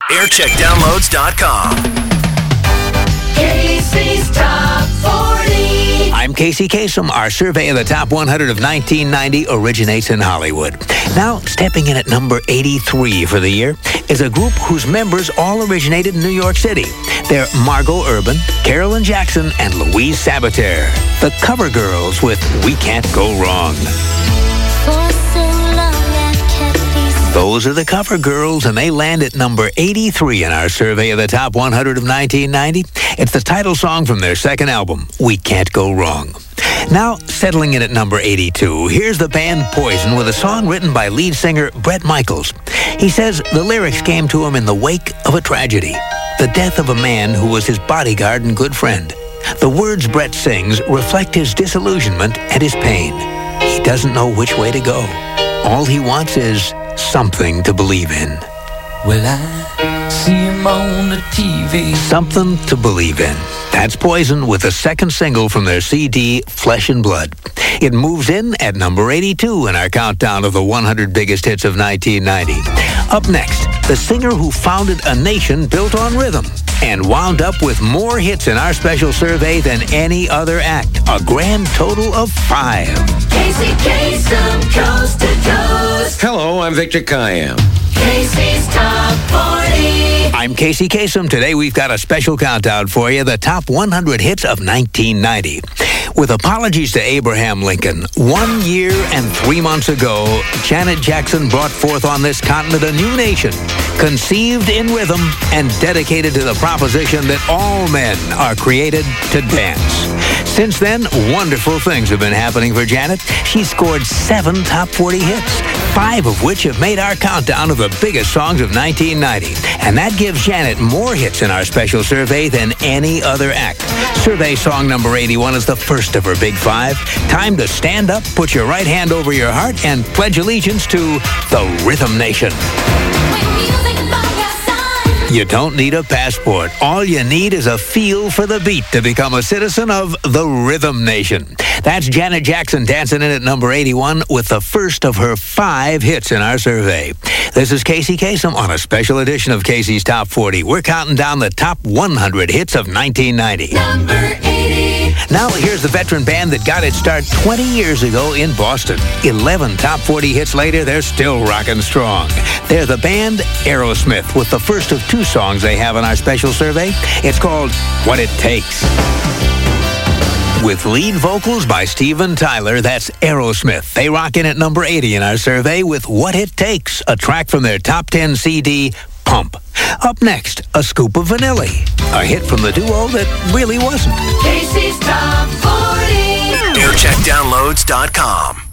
aircheckdownloads.com. Casey's Top 40. I'm Casey Kasem. Our survey of the top 100 of 1990 originates in Hollywood. Now, stepping in at number 83 for the year is a group whose members all originated in New York City. They're Margot Urban, Carolyn Jackson, and Louise Sabater. The Cover Girls with We Can't Go Wrong. Those are the Cover Girls, and they land at number 83 in our survey of the top 100 of 1990. It's the title song from their second album, We Can't Go Wrong. Now, settling in at number 82, here's the band Poison with a song written by lead singer Bret Michaels. He says the lyrics came to him in the wake of a tragedy, the death of a man who was his bodyguard and good friend. The words Bret sings reflect his disillusionment and his pain. He doesn't know which way to go. All he wants is something to believe in. Well, I see him on the TV. Something to believe in. That's Poison with the second single from their CD, Flesh and Blood. It moves in at number 82 in our countdown of the 100 biggest hits of 1990. Up next, the singer who founded a nation built on rhythm and wound up with more hits in our special survey than any other act. A grand total of 5. Casey Kasem, coast to coast. Hello, I'm Victor Kayam. Casey's Top 40. I'm Casey Kasem. Today we've got a special countdown for you, the top 100 hits of 1990. With apologies to Abraham Lincoln, 1 year and 3 months ago, Janet Jackson brought forth on this continent a new nation, conceived in rhythm and dedicated to the proposition that all men are created to dance. Since then, wonderful things have been happening for Janet. She scored 7 top 40 hits, 5 of which have made our countdown of the biggest songs of 1990. And that gives Janet more hits in our special survey than any other act. Survey song number 81 is the first of her big 5. Time to stand up, put your right hand over your heart, and pledge allegiance to the Rhythm Nation. You don't need a passport. All you need is a feel for the beat to become a citizen of the Rhythm Nation. That's Janet Jackson dancing in at number 81 with the first of her 5 hits in our survey. This is Casey Kasem on a special edition of Casey's Top 40. We're counting down the top 100 hits of 1990. Number 80. Now, here's the veteran band that got its start 20 years ago in Boston. 11 top 40 hits later, they're still rocking strong. They're the band Aerosmith with the first of 2 songs they have in our special survey. It's called What It Takes. With lead vocals by Steven Tyler, that's Aerosmith. They rock in at number 80 in our survey with What It Takes, a track from their top 10 CD, Pump. Up next, A Scoop of Vanilla, a hit from the duo that really wasn't. Casey's Top 40. aircheckdownloads.com.